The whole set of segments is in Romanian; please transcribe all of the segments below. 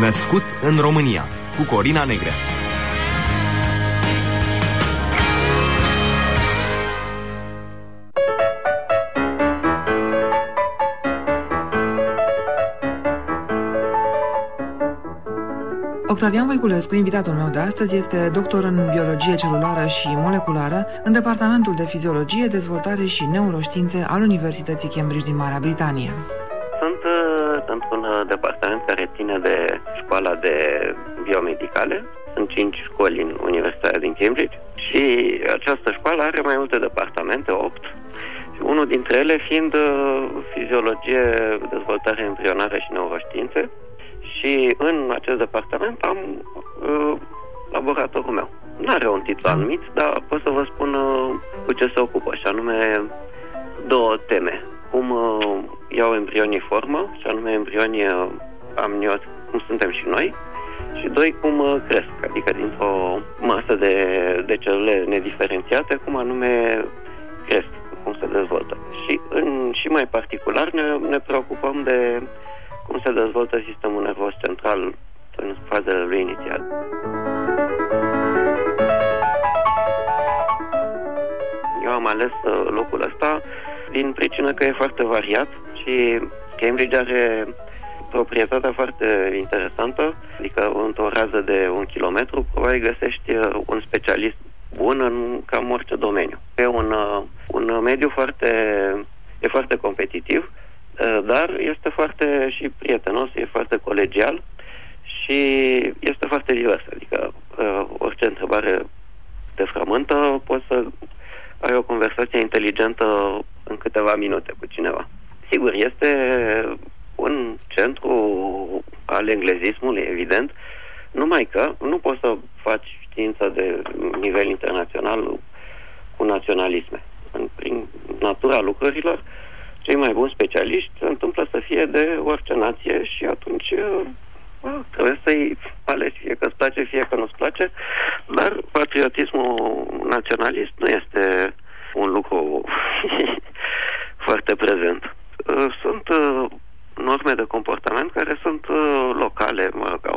Născut în România, cu Corina Negrea. Octavian Voiculescu, invitatul meu de astăzi, este doctor în biologie celulară și moleculară în Departamentul de Fiziologie, Dezvoltare și Neuroștiințe al Universității Cambridge din Marea Britanie. Sunt într-un departament care ține de școala de biomedicale. Sunt 5 școli în Universitatea din Cambridge și această școală are mai multe departamente, 8. Unul dintre ele fiind fiziologie, dezvoltare embrionară și neuroștiințe. Și în acest departament am laboratorul meu. Nu are un titlu anumit, dar pot să vă spun cu ce se ocupă, și anume 2 teme. Cum iau embrionii formă, și anume embrionii amnioți, cum suntem și noi, și 2, cum cresc, adică dintr-o masă de celule nediferențiate, cum anume cresc, cum se dezvoltă. Și mai particular ne preocupăm de cum se dezvoltă sistemul nervos central în fazele lui inițiale. Eu am ales locul ăsta din pricină că e foarte variat și Cambridge are proprietatea foarte interesantă, adică într-o rază de 1 kilometru probabil găsești un specialist bun în cam orice domeniu. E un mediu foarte competitiv, dar este foarte și prietenos, e foarte colegial și este foarte divers. Adică orice întrebare te frământă, poți să ai o conversație inteligentă în câteva minute cu cineva. Sigur, este un centru al englezismului, evident, numai că nu poți să faci știință de nivel internațional cu naționalisme. Prin natura lucrurilor, cei mai buni specialiști se întâmplă să fie de orice nație și atunci trebuie să-i alegi, fie că îți place, fie că nu-ți place, dar patriotismul naționalist nu este un lucru foarte prezent. Sunt norme de comportament care sunt locale, ca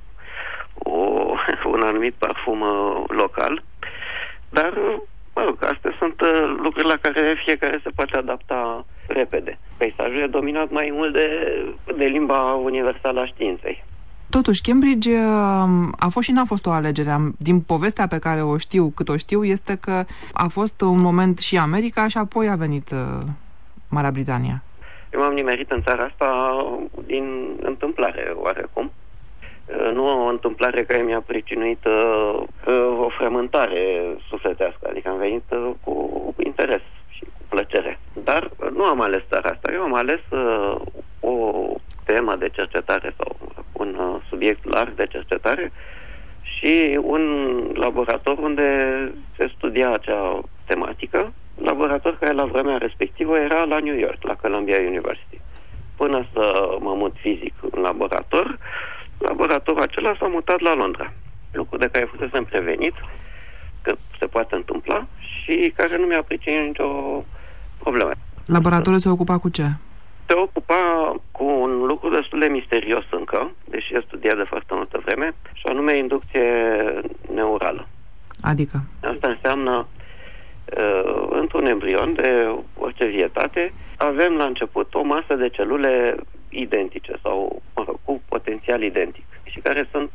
un anumit parfum local, dar astea sunt lucruri la care fiecare se poate adapta repede. Peisajul e dominat mai mult de limba universală a științei. Totuși, Cambridge a fost și n-a fost o alegere. Din povestea pe care o știu, cât o știu, este că a fost un moment și America și apoi a venit Marea Britania. Eu m-am nimerit în țara asta din întâmplare, oarecum. Nu o întâmplare care mi-a pricinuit o frământare sufletească, adică am venit cu interes și cu plăcere. Dar nu am ales țara asta, eu am ales o temă de cercetare sau un subiect larg de cercetare și un laborator unde se studia acea tematică, laborator care la vremea respectivă era la New York, la Columbia University. Până să mă mut fizic în laboratorul acela s-a mutat la Londra, lucru de care fusesem prevenit că se poate întâmpla și care nu mi-a pricinit nicio problemă. Laboratorul se ocupa cu ce? Se ocupa cu un lucru destul de misterios încă, deși e studiat de foarte multă vreme, și anume inducție neurală. Adică? Asta înseamnă într-un embrion de orice vietate avem la început o masă de celule identice sau cu potențial identic și care sunt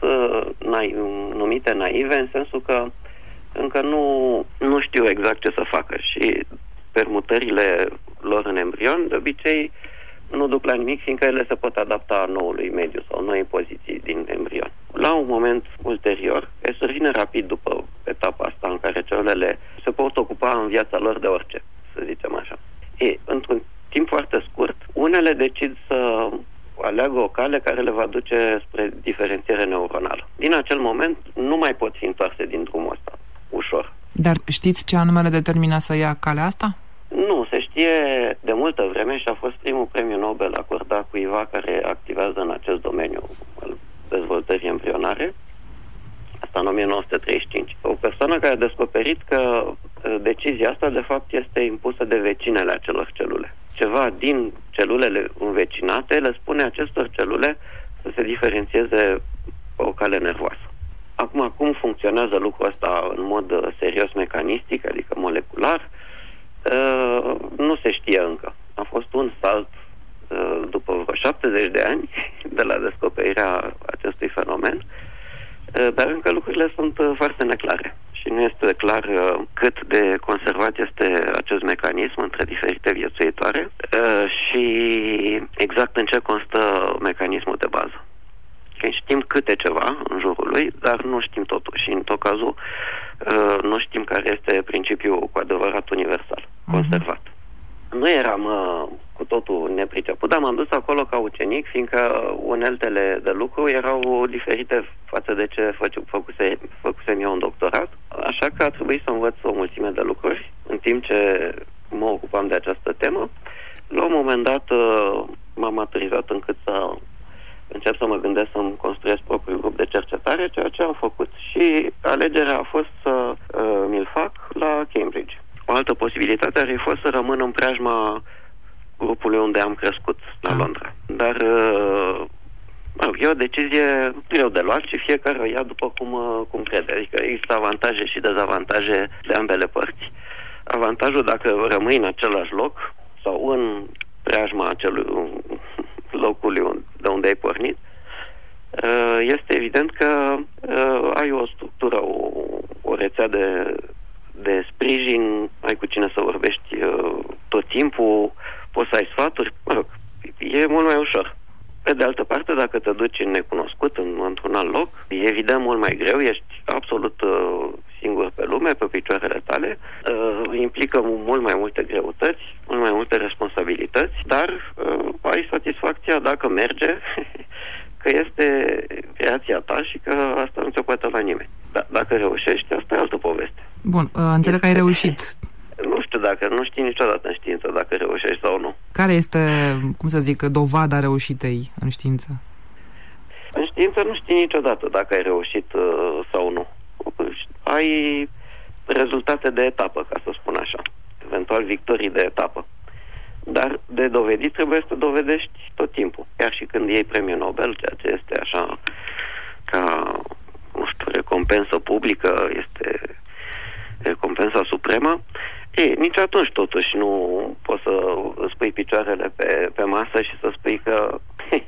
numite naive în sensul că încă nu știu exact ce să facă și permutările lor în embrion de obicei nu duc la nimic, fiindcă ele se pot adapta noului mediu sau noi poziții din embrion. La un moment ulterior, survine rapid după etapa asta în care celulele se pot ocupa în viața lor de orice, să zicem așa. Într-un timp foarte scurt, unele decid să aleagă o cale care le va duce spre diferențiere neuronală. Din acel moment nu mai pot fi întoarse din drumul ăsta, ușor. Dar știți ce anume le determină să ia calea asta? Nu, se știe de multă vreme și a fost primul premiu Nobel acordat cuiva care activează în acest domeniu al dezvoltării embrionare. Asta în 1935. O persoană care a descoperit că decizia asta de fapt este impusă de vecinele acelor celule. Ceva din celulele învecinate le spune acestor celule să se diferențieze pe o cale nervoasă. Acum, cum funcționează lucrul ăsta în mod serios mecanistic, adică molecular, nu se știe încă. A fost un salt după vreo 70 de ani de la descoperirea acestui fenomen, dar încă lucrurile sunt foarte neclare și nu este clar cât de conservat este acest mecanism între diferite viețuitoare și exact în ce constă mecanismul de bază. Știm câte ceva în jurul lui, dar nu știm totul și în tot cazul nu știm care este principiul cu adevărat universal, conservat. Nu eram cu totul nepriceput, dar m-am dus acolo ca ucenic, fiindcă uneltele de lucru erau diferite față de ce făcusem eu în doctorat, așa că a trebuit să învăț o mulțime de lucruri în timp ce mă ocupam de această temă. La un moment dat m-am maturizat încât să încep să mă gândesc să-mi construiesc propriul grup de cercetare, ceea ce am făcut și alegerea a fost să mi-l fac la Cambridge. O altă posibilitate ar fi fost să rămân în preajma grupului unde am crescut, la Londra. Dar e o decizie greu de luat și fiecare o ia după cum crede. Adică există avantaje și dezavantaje de ambele părți. Avantajul dacă rămâi în același loc sau în preajma acelui locului de unde ai pornit, este evident că ai o structură, o rețea de sprijin, ai cu cine să vorbești tot timpul, poți să ai sfaturi, e mult mai ușor. Pe de altă parte, dacă te duci în necunoscut, într-un alt loc, e evident mult mai greu, ești absolut singur pe lume, pe picioarele tale, implică mult mai multe greutăți, mult mai multe responsabilități, dar ai satisfacția dacă merge, că este creația ta și că asta nu se poate la nimeni. Dacă reușești, asta e altă poveste. Bun, înțeleg că ai reușit. Nu știi niciodată în știință dacă reușești sau nu. Care este, cum să zic, dovada reușitei în știință? În știință nu știi niciodată dacă ai reușit sau nu. Ai rezultate de etapă, ca să spun așa. Eventual victorii de etapă. Dar de dovedit trebuie să dovedești tot timpul. Chiar și când iei premiul Nobel, ceea ce este așa ca, nu știu, recompensă publică, este recompensa supremă, nici atunci totuși nu poți să îți pui picioarele pe masă și să spui că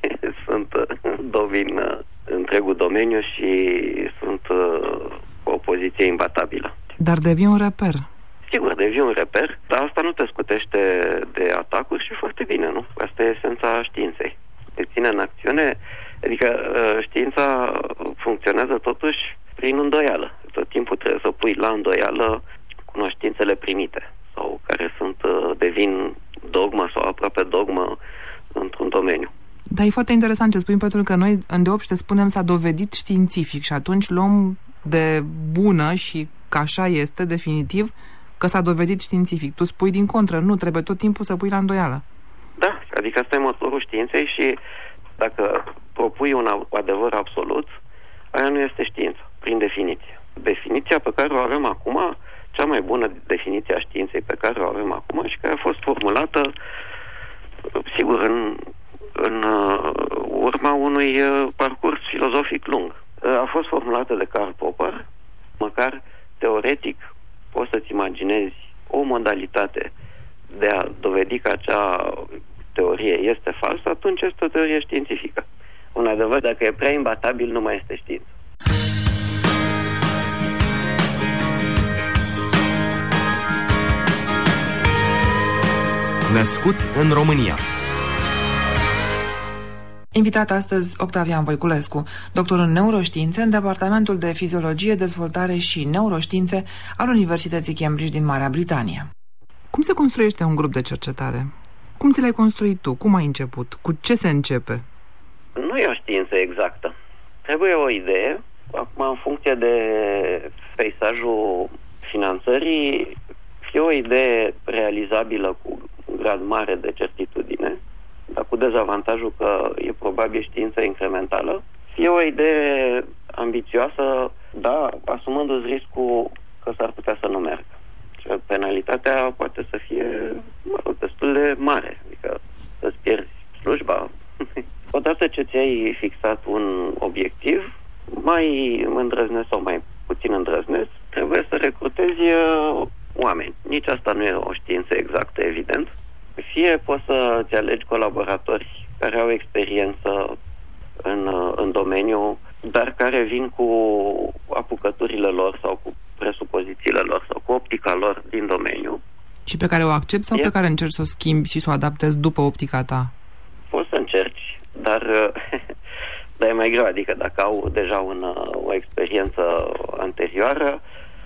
domin întregul domeniu și sunt o poziție imbatabilă. Dar devii un reper. Sigur, devii un reper, dar asta nu te scutește de atacuri și foarte bine, nu? Asta e esența științei. Te ține în acțiune, adică știința funcționează totuși prin îndoială. Tot timpul trebuie să pui la îndoială cunoștințele primite sau care devin dogmă sau aproape dogmă într-un domeniu. Dar e foarte interesant ce spui, pentru că noi îndeopște spunem s-a dovedit științific și atunci luăm de bună și că așa este definitiv că s-a dovedit științific. Tu spui din contră, nu, trebuie tot timpul să pui la îndoială. Da, adică asta e motorul științei și dacă propui un adevăr absolut, aia nu este știință, prin definiție. Definiția pe care o avem acum, cea mai bună definiție a științei pe care o avem acum și care a fost formulată, sigur, în urma unui parcurs filozofic lung. A fost formulată de Karl Popper, măcar teoretic poți să-ți imaginezi o modalitate de a dovedi că acea teorie este falsă, atunci este o teorie științifică. Un adevăr, dacă e prea imbatabil, nu mai este știință. Născut în România. Invitat astăzi Octavian Voiculescu, doctor în neuroștiințe în Departamentul de Fiziologie, Dezvoltare și Neuroștiințe al Universității Cambridge din Marea Britanie. Cum se construiește un grup de cercetare? Cum ți l-ai construit tu? Cum ai început? Cu ce se începe? Nu e o știință exactă. Trebuie o idee. Acum, în funcție de peisajul finanțării, fie o idee realizabilă cu un grad mare de certitudine, dar cu dezavantajul că e probabil știință incrementală, fie o idee ambițioasă, dar asumându-ți riscul că s-ar putea să nu meargă. Și penalitatea poate să fie destul de mare, adică să-ți pierzi slujba. Odată odată ce ți-ai fixat un obiectiv, mai îndrăznesc sau mai puțin îndrăznesc, trebuie să recrutezi oameni. Nici asta nu e o știință exactă, evident. Fie poți să-ți alegi colaboratori care au experiență în domeniu, dar care vin cu apucăturile lor sau cu presupozițiile lor sau cu optica lor din domeniu. Și pe care o accepti sau pe care încerci să o schimbi și să o adaptezi după optica ta? Poți să încerci, dar e mai greu. Adică dacă au deja o experiență anterioară,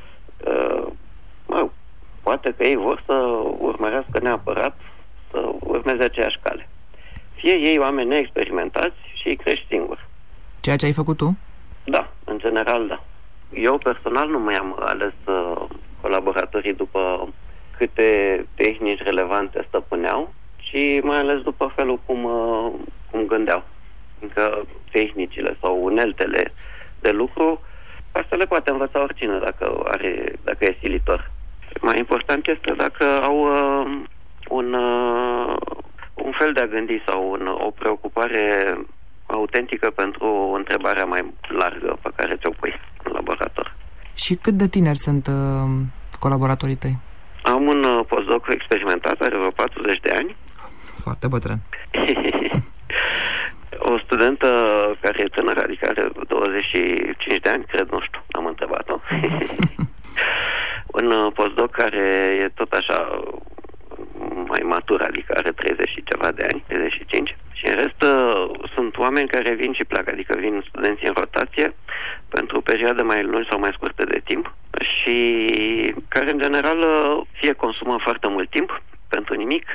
poate că ei vor să urmărească neapărat să urmeze aceeași cale. Fie ei oameni neexperimentați și îi crești singur. Ceea ce ai făcut tu? Da, în general da. Eu personal nu mi-am ales colaboratorii după câte tehnici relevante stăpâneau, ci mai ales după felul cum gândeau. Încă tehnicile sau uneltele de lucru, asta le poate învăța oricine dacă e silitor. Mai important este dacă au un fel de a gândi sau o preocupare autentică pentru întrebarea mai largă pe care ți-o pui în laborator. Și cât de tineri sunt colaboratorii tăi? Am un postdoc experimentat, are vreo 40 de ani. Foarte bătrân. O studentă care e tânără, adică are 25 de ani, cred, nu știu, am întrebat-o. Un postdoc care e tot așa mai matur, adică are 30 și ceva de ani, 35. Și în rest sunt oameni care vin și pleacă, adică vin studenții în rotație pentru perioade mai lungi sau mai scurte de timp și care în general fie consumă foarte mult timp pentru nimic,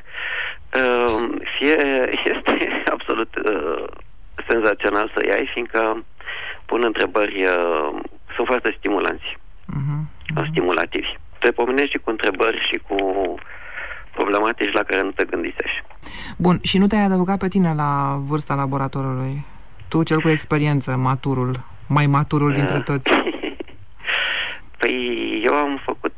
fie este absolut senzațional să iei, fiindcă pun întrebări, sunt foarte stimulanți, stimulativi. Te pomenești și cu întrebări și cu problematici la care nu te gândisești. Bun, și nu te-ai adăugat pe tine la vârsta laboratorului? Tu, cel cu experiență, mai maturul dintre toți. Păi eu am făcut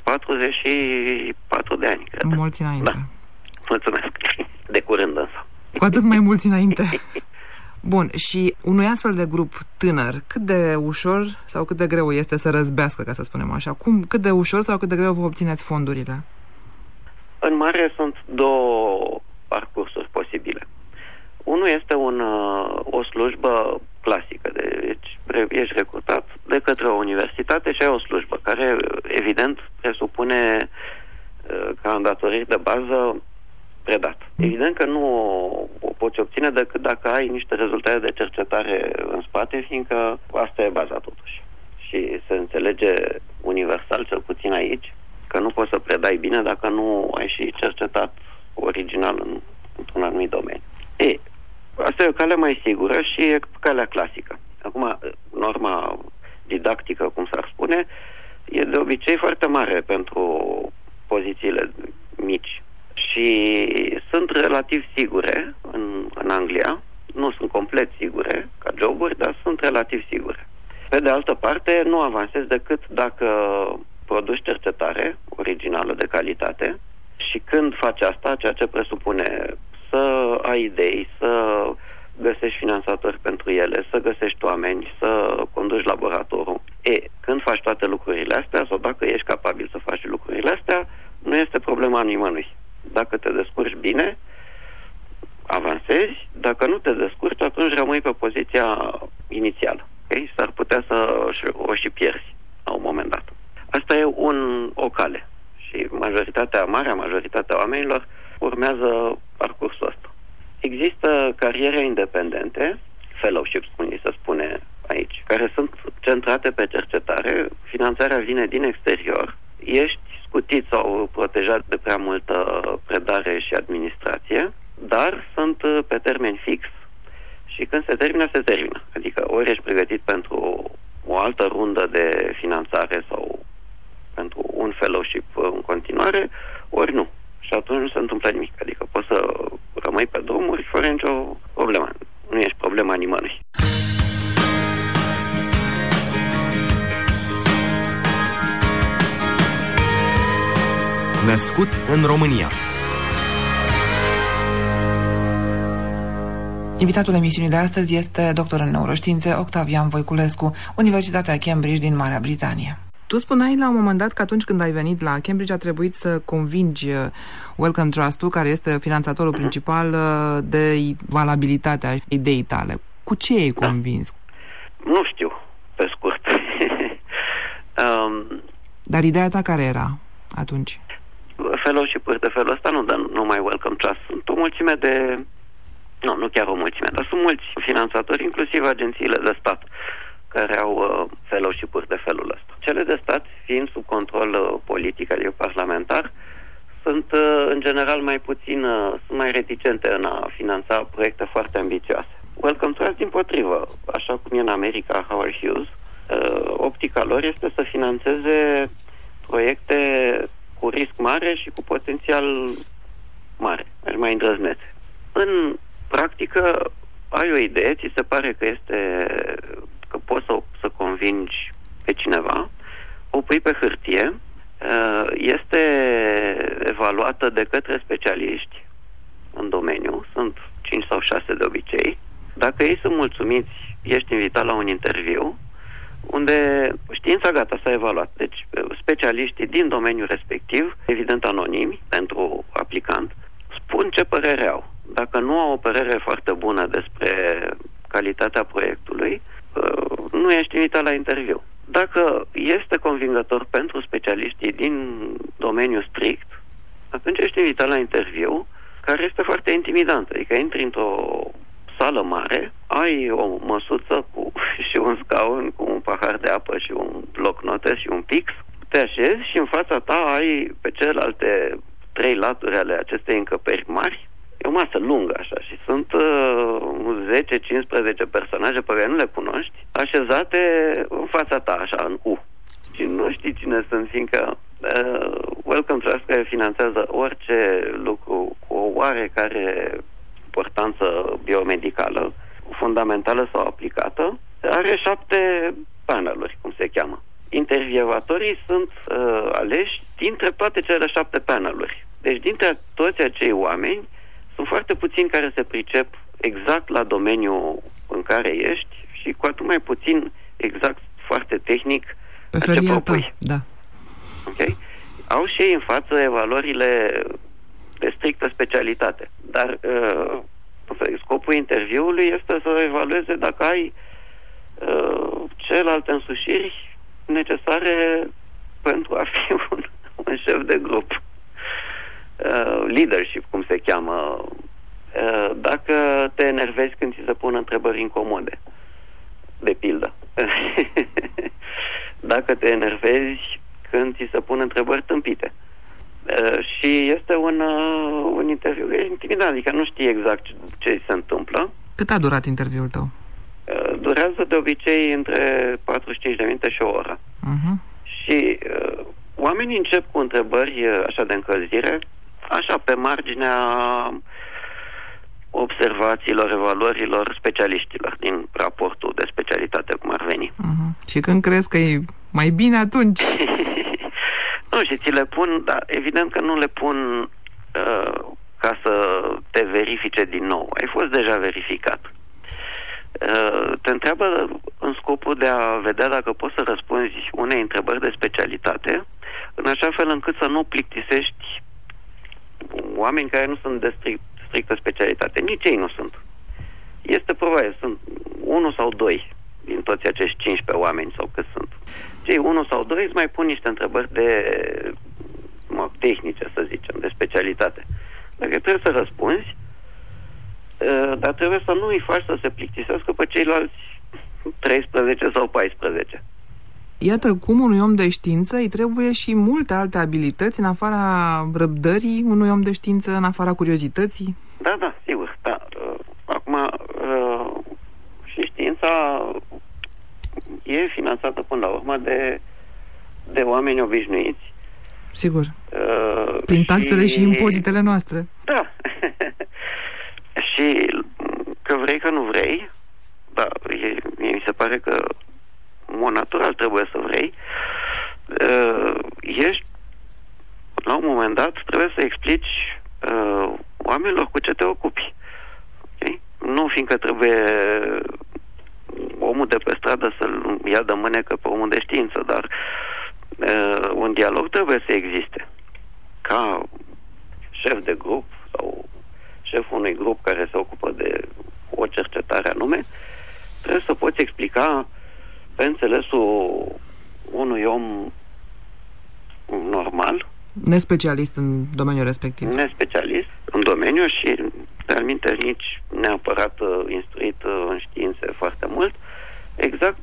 44 de ani, cred. Mulți înainte. Da. Mulțumesc. De curând însă. Cu atât mai mulți înainte. Bun, și unui astfel de grup tânăr, cât de ușor sau cât de greu este să răzbească, ca să spunem așa? Cât de ușor sau cât de greu vă obțineți fondurile? În mare sunt două parcursuri posibile. Unul este o slujbă clasică, deci ești recrutat de către o universitate și ai o slujbă care, evident, presupune ca îndatoriri de bază predat. Evident că nu o poți obține decât dacă ai niște rezultate de cercetare în spate, fiindcă asta e baza totuși. Și se înțelege universal, cel puțin aici, că nu poți să predai bine dacă nu ai și cercetat original într-un anumit domeniu. Asta e o cale mai sigură și e calea clasică. Acum, norma didactică, cum s-ar spune, e de obicei foarte mare pentru pozițiile mici și sunt relativ sigure în Anglia. Nu sunt complet sigure ca joburi, dar sunt relativ sigure. Pe de altă parte, nu avansezi decât dacă produci cercetare originală de calitate și când faci asta, ceea ce presupune să ai idei, să găsești finanțatori pentru ele, să găsești oameni, să conduci laboratorul. Când faci toate lucrurile astea sau dacă ești capabil să faci lucrurile astea, nu este problema nimănui. Dacă te descurci bine, avansezi. Dacă nu te descurci, atunci rămâi pe poziția inițială. Okay? S-ar putea să o și pierzi la un moment dat. Asta e o cale și marea majoritatea oamenilor urmează parcursul ăsta. Există cariere independente, fellowships, cum se spune aici, care sunt centrate pe cercetare, finanțarea vine din exterior, ești scutit sau protejat de prea multă predare și administrație, dar sunt pe termen fix și când se termină, se termină. Adică ori ești pregătit pentru o altă rundă de finanțare sau pentru un fellowship în continuare, ori nu. Și atunci nu se întâmplă nimic. Adică poți să rămâi pe drumuri fără nicio problemă. Nu ești problema nimănui. Născut în România. Invitatul emisiunii de astăzi este doctor în neuroștiințe Octavian Voiculescu, Universitatea Cambridge din Marea Britanie. Tu spuneai la un moment dat că atunci când ai venit la Cambridge a trebuit să convingi Wellcome Trust-ul, care este finanțatorul principal, de valabilitatea ideii tale. Cu ce ai convins? Nu știu, pe scurt. Dar ideea ta care era atunci? Fellowship-uri de felul ăsta nu dă numai Wellcome Trust. Sunt o mulțime de... Nu chiar o mulțime, dar sunt mulți finanțatori, inclusiv agențiile de stat, care au fellowship-uri de felul ăsta. Cele de stat, fiind sub control politic, adică parlamentar, sunt în general mai puțin, sunt mai reticente în a finanța proiecte foarte ambițioase. Wellcome Trust, dimpotrivă, așa cum e în America Howard Hughes, optica lor este să finanțeze proiecte cu risc mare și cu potențial mare, mai îndrăznețe. În practică, ai o idee, ți se pare că poți să convingi pe cineva, o pui pe hârtie, este evaluată de către specialiști în domeniu, sunt 5 sau 6 de obicei. Dacă ei sunt mulțumiți, ești invitat la un interviu unde știința gata s-a evaluat. Deci specialiștii din domeniul respectiv, evident anonimi pentru aplicant, spun ce părere au. Dacă nu au o părere foarte bună despre calitatea proiectului, nu ești invitat la interviu. Dacă este convingător pentru specialiștii din domeniul strict, atunci ești invitat la interviu, care este foarte intimidant. Adică intri într-o sală mare, ai o măsuță și un scaun cu un pahar de apă și un bloc-note și un pix, te așezi și în fața ta ai pe celelalte 3 laturi ale acestei încăperi mari. E o masă lungă așa și sunt 10-15 personaje pe care nu le cunoști, așezate în fața ta așa, în U. Și nu știi cine sunt, fiindcă Wellcome Trust, care finanțează orice lucru cu o oarecare importanță biomedicală, fundamentală sau aplicată, are 7 paneluri, cum se cheamă. Intervievatorii sunt aleși dintre toate cele 7 paneluri. Deci dintre toți acei oameni sunt foarte puțini care se pricep exact la domeniul în care ești și cu atât mai puțin exact foarte tehnic pe ce propui. Da. Okay? Au și ei în față evaluările de strictă specialitate. Dar scopul interviului este să evalueze dacă ai celelalte însușiri necesare pentru a fi un șef de grup. Leadership, cum se cheamă. Dacă te enervezi când ți se pun întrebări incomode, de pildă. Dacă te enervezi când ți se pun întrebări tâmpite. Și este un interviu intimidant, adică nu știi exact ce se întâmplă. Cât a durat interviul tău? Durează de obicei între 45 de minute și o oră. Și oamenii încep cu întrebări așa de încălzire, așa pe marginea observațiilor, evaluărilor specialiștilor din raportul de specialitate, cum ar veni. Și când crezi că e mai bine atunci? Nu, și ți le pun, dar evident că nu le pun ca să te verifice din nou. Ai fost deja verificat. Te întreabă în scopul de a vedea dacă poți să răspunzi unei întrebări de specialitate, în așa fel încât să nu plictisești oameni care nu sunt de strictă specialitate. Nici ei nu sunt. Este probabil, sunt 1 sau 2 din toți acești 15 oameni sau cât sunt. Cei 1 sau 2 îți mai pun niște întrebări tehnice, să zicem, de specialitate. Dacă trebuie să răspunzi, dar trebuie să nu îi faci să se plictisească pe ceilalți 13 sau 14. Iată cum unui om de știință îi trebuie și multe alte abilități în afara răbdării unui om de știință, în afara curiozității. Da, sigur. Da. Acum, și știința e finanțată până la urmă de oameni obișnuiți. Sigur. Prin taxele și impozitele noastre. Da. Și că vrei, că nu vrei, da, mi se pare că în mod natural trebuie să vrei, ești, la un moment dat, trebuie să explici oamenilor cu ce te ocupi. Okay? Nu fiindcă trebuie omul de pe stradă să-l ia de mânecă pe omul de știință, dar un dialog trebuie să existe. Ca șef de grup sau șeful unui grup care se ocupă de o cercetare anume, trebuie să poți explica pe înțelesul unui om normal, nespecialist în domeniul respectiv. Nespecialist în domeniu și realmente nici neapărat instruit în științe foarte mult, exact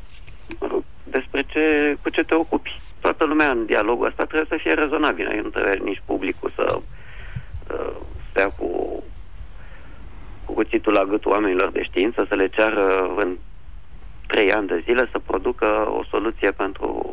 cu ce te ocupi. Toată lumea în dialogul ăsta trebuie să fie rezonabilă. Nu trebuie nici publicul să stea cu cuțitul la gâtul oamenilor de știință, să le ceară în 3 ani de zile să producă o soluție pentru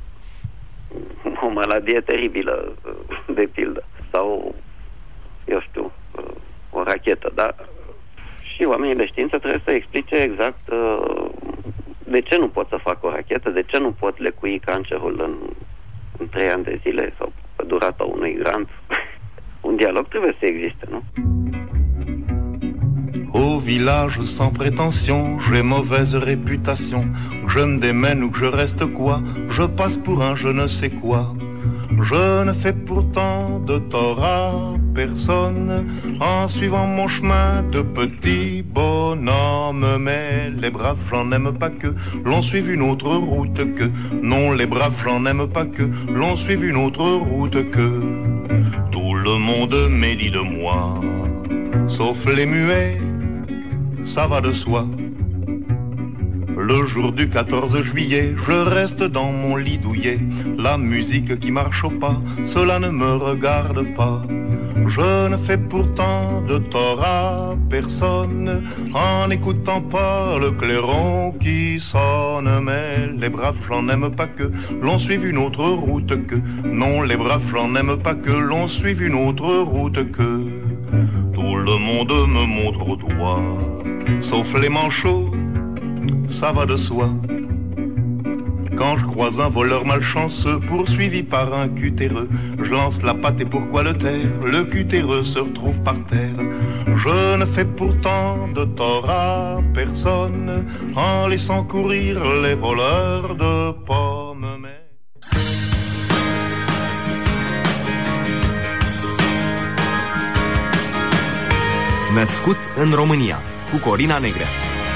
o maladie teribilă, de pildă, sau, eu știu, o rachetă, dar și oamenii de știință trebuie să explice exact de ce nu pot să fac o rachetă, de ce nu pot lecui cancerul în 3 ani de zile sau pe durata unui grant. Un dialog trebuie să existe, nu? Au village sans prétention, j'ai mauvaise réputation. Je me démène ou que je reste quoi, je passe pour un je ne sais quoi. Je ne fais pourtant de tort à personne en suivant mon chemin de petit bonhomme. Mais les braves, j'en aime pas que l'on suive une autre route que. Non, les braves, j'en aime pas que l'on suive une autre route que. Tout le monde médit de moi, sauf les muets, ça va de soi. Le jour du 14 juillet, je reste dans mon lit douillet. La musique qui marche au pas, cela ne me regarde pas. Je ne fais pourtant de tort à personne en n'écoutant pas le clairon qui sonne. Mais les braves, j'en aime pas que l'on suive une autre route que. Non, les braves, j'en aime pas que l'on suive une autre route que. Tout le monde me montre au doigt, sauf les manchots, ça va de soi. Quand je croise un voleur malchanceux poursuivi par un cutéreux, je lance la patte et pourquoi le taire? Le cutéreux se retrouve par terre. Je ne fais pourtant de tort à personne en laissant courir les voleurs de pommes. Născut în România, cu Corina Negrea.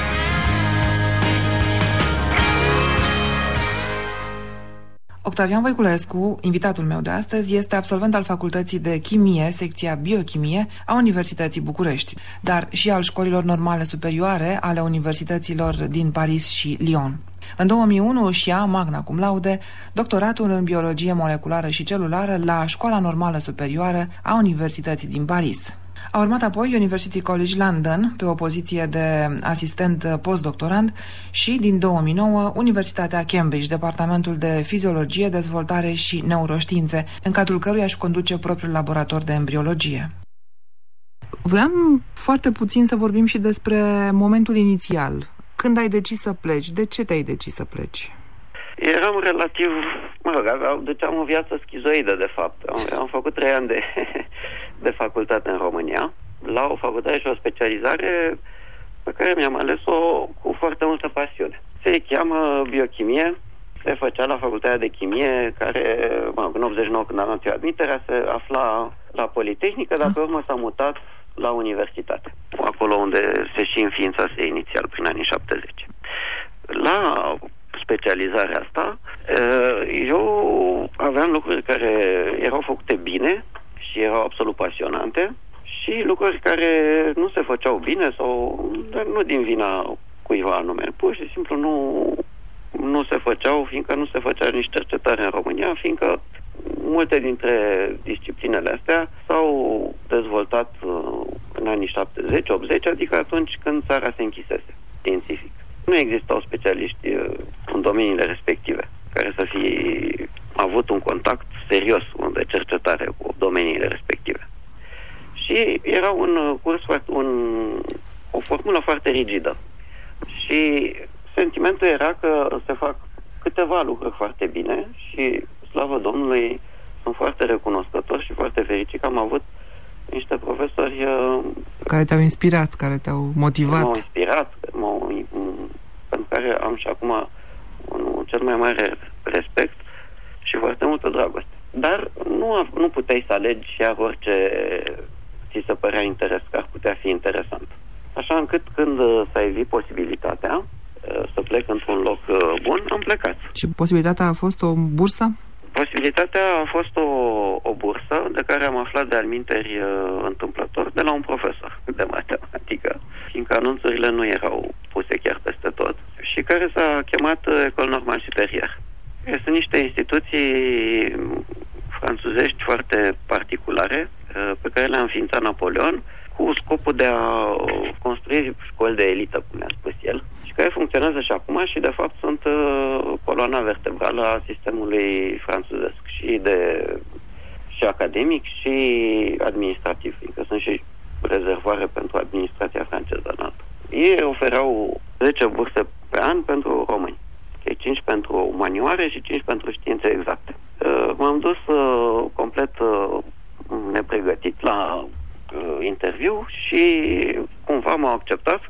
Octavian Voiculescu, invitatul meu de astăzi, este absolvent al Facultății de Chimie, secția Biochimie, a Universității București, dar și al școlilor normale superioare ale universităților din Paris și Lyon. În 2001 își ia, magna cum laude, doctoratul în biologie moleculară și celulară la Școala Normală Superioară a Universității din Paris. A urmat apoi University College London, pe o poziție de asistent postdoctorand, și, din 2009, Universitatea Cambridge, Departamentul de Fiziologie, Dezvoltare și Neuroștiințe, în cadrul căruia își conduce propriul laborator de embriologie. Vreau foarte puțin să vorbim și despre momentul inițial. Când ai decis să pleci? De ce te-ai decis să pleci? Eram relativ, deci am o viață schizoidă, de fapt. Am făcut 3 ani de facultate în România, la o facultate și o specializare pe care mi-am ales-o cu foarte multă pasiune. Se cheamă biochimie, se făcea la facultatea de chimie, care, în 89, când am luat admiterea, se afla la Politehnică, dar pe urmă s-a mutat la universitate, acolo unde se și înființase inițial, prin anii 70. La specializarea asta, eu aveam lucruri care erau făcute bine și erau absolut pasionante și lucruri care nu se făceau bine sau nu din vina cuiva anume. Pur și simplu nu se făceau, fiindcă nu se făcea nici cercetare în România, fiindcă multe dintre disciplinele astea s-au dezvoltat în anii 70-80, adică atunci când țara se închisese științific. Nu existau specialiști în domeniile respective care să fi avut un contact serios de cercetare cu domeniile respective. Și era un curs, o formulă foarte rigidă. Și sentimentul era că se fac câteva lucruri foarte bine și, slavă Domnului, sunt foarte recunoscător și foarte fericit că am avut niște profesori Care te-au inspirat, care te-au motivat? M-au inspirat, pentru care am și acum cel mai mare respect și foarte multă dragoste. Dar nu puteai să alegi iar orice ți se părea interes, că ar putea fi interesant. Așa încât când s-a evit posibilitatea să plec într-un loc bun, am plecat. Și posibilitatea a fost o bursă? Posibilitatea a fost o bursă de care am aflat de alminteri întâmplător de la un profesor de matematică, fiindcă anunțurile nu erau puse chiar peste tot, și care s-a chemat École Normale Supérieure. Sunt niște instituții franțuzești foarte particulare pe care le-a înființat Napoleon cu scopul de a construi școli de elită, cum ne-a spus el, și care funcționează și acum și de fapt sunt coloana vertebrală a sistemului franțuzesc și academic și administrativ, fiindcă sunt și rezervoare pentru administrația franceză înaltă. Ei oferau 10 burse pe an pentru români, 5 pentru umanioare și 5 pentru științe exacte. M-am dus complet nepregătit la interviu și cumva m-au acceptat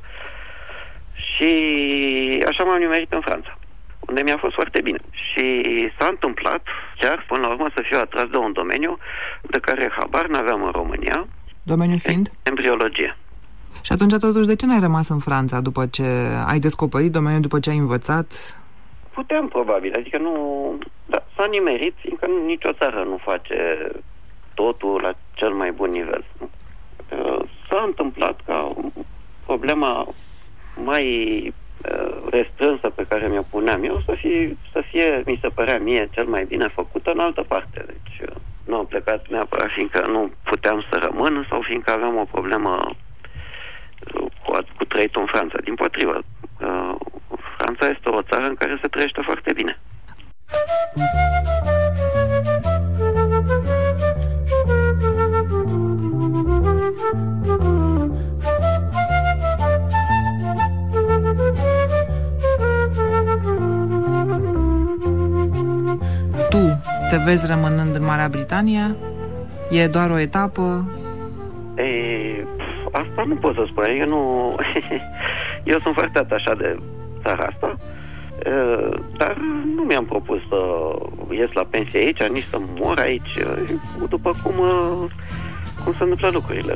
și așa m-am nimerit în Franța, unde mi-a fost foarte bine. Și s-a întâmplat chiar până la urmă să fiu atras de un domeniu de care habar n-aveam în România. Domeniul fiind? Embriologie. Și atunci totuși de ce n-ai rămas în Franța după ce ai descoperit domeniul, după ce ai învățat? Puteam probabil, adică nu... Da, s-a nimerit, fiindcă nicio țară nu face totul la cel mai bun nivel. S-a întâmplat ca problema mai restrânsă pe care mi-o puneam eu să fie, mi se părea mie, cel mai bine făcută în altă parte. Deci nu am plecat neapărat fiindcă nu puteam să rămân sau fiindcă aveam o problemă cu trăitul în Franța. Dimpotrivă, Franța este o țară în care se trăiește foarte bine. Tu te vezi rămânând în Marea Britanie? E doar o etapă? Asta nu pot să spun. Eu sunt foarte atașat de țara asta, dar nu mi-am propus să ies la pensie aici, nici să mor aici, după cum se întâmplă lucrurile.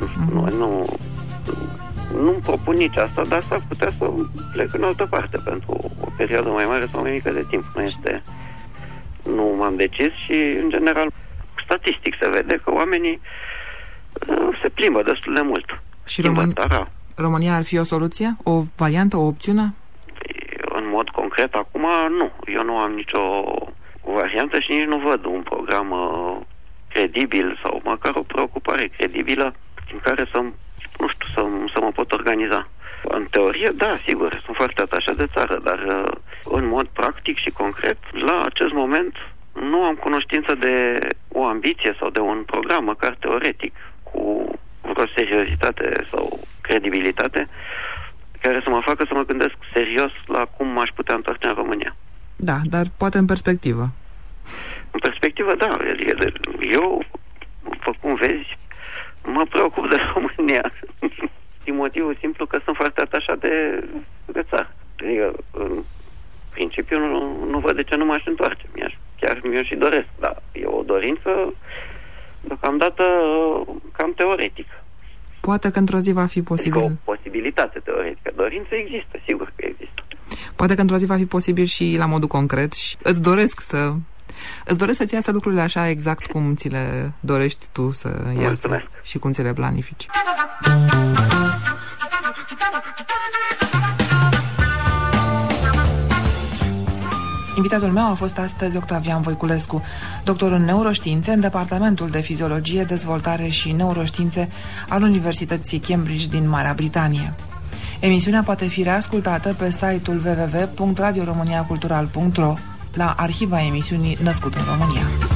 Nu-mi propun nici asta, dar s-ar putea să plec în altă parte pentru o perioadă mai mare sau mai mică de timp. Nu m-am decis și, în general, statistic se vede că oamenii se plimbă destul de mult. Și România ar fi o soluție? O variantă, o opțiune? În mod concret, acum, nu. Eu nu am nicio variantă și nici nu văd un program credibil sau măcar o preocupare credibilă în care să mă pot organiza. În teorie, da, sigur, sunt foarte atașat de țară, dar în mod practic și concret, la acest moment, nu am cunoștință de o ambiție sau de un program, măcar teoretic, cu vreo seriozitate sau credibilitate, care să mă facă să mă gândesc serios la cum m-aș putea întoarce în România. Da, dar poate în perspectivă. În perspectivă, da. Eu, după cum vezi, mă preocup de România. Din motivul simplu că sunt foarte atașat de țară. Adică, în principiu, nu văd de ce nu m-aș întoarce. Chiar mi-o și doresc, dar e o dorință deocamdată cam teoretică. Poate că într-o zi va fi posibil. Adică o posibilitate teoretică. Dorință există, sigur că există. Poate că într-o zi va fi posibil și la modul concret și îți doresc să-ți iasă lucrurile așa exact cum ți le dorești tu să iasă și cum ți le planifici. Invitatul meu a fost astăzi Octavian Voiculescu, doctor în neuroștiințe în Departamentul de Fiziologie, Dezvoltare și Neuroștiințe al Universității Cambridge din Marea Britanie. Emisiunea poate fi reascultată pe site-ul www.radioromaniacultural.ro la arhiva emisiunii Născut în România.